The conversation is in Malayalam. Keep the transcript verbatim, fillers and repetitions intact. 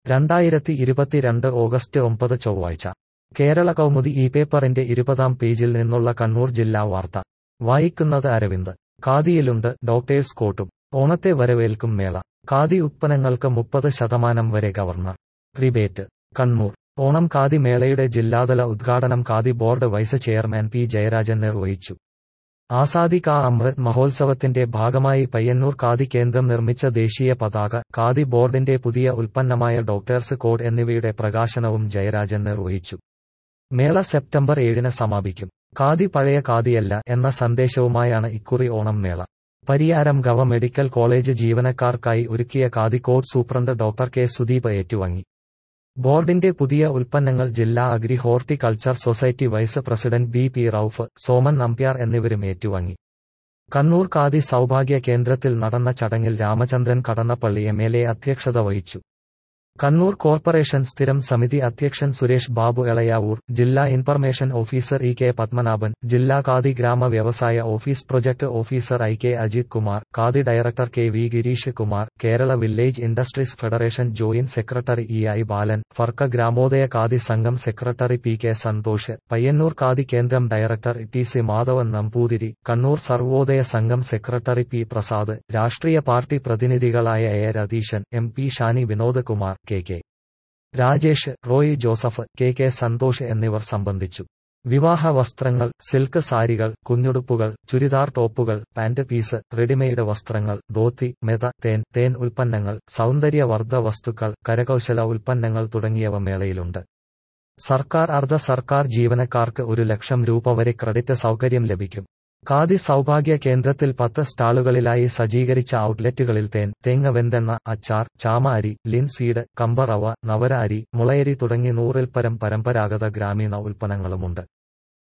രണ്ടായിരത്തി ഇരുപത്തിരണ്ട് ഓഗസ്റ്റ് ഒമ്പത് ചൊവ്വാഴ്ച കേരള കൗമുദി ഈ പേപ്പറിന്റെ ഇരുപതാം പേജിൽ നിന്നുള്ള കണ്ണൂർ ജില്ലാ വാർത്ത വായിക്കുന്നത് അരവിന്ദ്. ഖാദിയിലുണ്ട് ഡോക്ടേഴ്സ് കോട്ടും. ഓണത്തെ വരവേൽക്കും മേള. ഖാദി ഉത്പന്നങ്ങൾക്ക് മുപ്പത് ശതമാനം വരെ ഗവർണർ റിബേറ്റ്. കണ്ണൂർ. ഓണം ഖാദി മേളയുടെ ജില്ലാതല ഉദ്ഘാടനം khadi board vice chairman P Jayarajan നിർവഹിച്ചു. ആസാദി കാ അമൃത് മഹോത്സവത്തിന്റെ ഭാഗമായി പയ്യന്നൂർ ഖാദി കേന്ദ്രം നിർമ്മിച്ച ദേശീയ പതാക, ഖാദി ബോർഡിന്റെ പുതിയ ഉൽപ്പന്നമായ ഡോക്ടേഴ്സ് കോഡ് എന്നിവയുടെ പ്രകാശനവും ജയരാജൻ നിർവഹിച്ചു. മേള സെപ്റ്റംബർ ഏഴിന് സമാപിക്കും. ഖാദി പഴയ ഖാദിയല്ല എന്ന സന്ദേശവുമായാണ് ഇക്കുറി ഓണം മേള. പരിയാരം ഗവ മെഡിക്കൽ കോളേജ് ജീവനക്കാർക്കായി ഒരുക്കിയ khadi coat superintendent doctor K Sudeep ഏറ്റുവാങ്ങി. ബോർഡിന്റെ പുതിയ ഉൽപ്പന്നങ്ങൾ ജില്ലാ agri horticulture society vice president B P Rauf, Soman Nambiar എന്നിവരും ഏറ്റുവാങ്ങി. കണ്ണൂർ ഖാദി സൗഭാഗ്യ കേന്ദ്രത്തിൽ നടന്ന ചടങ്ങിൽ Ramachandran Kadannappally M L A അധ്യക്ഷത വഹിച്ചു. കണ്ണൂർ കോർപ്പറേഷൻ സ്ഥിരം സമിതി അധ്യക്ഷൻ സുരേഷ് ബാബു എളയാവൂർ, ജില്ലാ information officer E K Padmanabhan, ജില്ലാ ഖാദി ഗ്രാമ വ്യവസായ office project officer I K Ajith Kumar, khadi director K V Girish Kumar, Kerala village industries federation joint secretary E I Balan, Firka Gramodaya khadi Sangham secretary P K Santhosh, Payyannur khadi Kendram director T C Madhavan Namboothiri, Kannur Sarvodaya Sangham secretary P Prasad, രാഷ്ട്രീയ പാർട്ടി പ്രതിനിധികളായ A Ratheesan, M P Shani Vinod Kumar, K K Rajesh, Roy Joseph, K K Santhosh എന്നിവർ സംബന്ധിച്ചു. വിവാഹ വസ്ത്രങ്ങൾ, സിൽക്ക് സാരികൾ, കുഞ്ഞുടുപ്പുകൾ, ചുരിദാർ ടോപ്പുകൾ, പാന്റ് പീസ്, റെഡിമെയ്ഡ് വസ്ത്രങ്ങൾ, ധോത്തി, മെത, തേൻ, തേൻ ഉൽപ്പന്നങ്ങൾ, സൗന്ദര്യവർദ്ധ വസ്തുക്കൾ, കരകൗശല ഉൽപ്പന്നങ്ങൾ തുടങ്ങിയവ മേളയിലുണ്ട്. സർക്കാർ അർദ്ധ സർക്കാർ ജീവനക്കാർക്ക് ഒരു ലക്ഷം രൂപ വരെ ക്രെഡിറ്റ് സൗകര്യം ലഭിക്കും. ഖാദി സൗഭാഗ്യ കേന്ദ്രത്തിൽ പത്ത് സ്റ്റാളുകളിലായി സജ്ജീകരിച്ച ഔട്ട്ലെറ്റുകളിൽ തേൻ, തേങ്ങ വെന്തെണ്ണ, അച്ചാർ, ചാമ അരി, ലിൻസീഡ്, കമ്പ റവ, നവര അരി, മുളയരി തുടങ്ങി നൂറിൽ പരം പരമ്പരാഗത ഗ്രാമീണ ഉൽപ്പന്നങ്ങളുമുണ്ട്.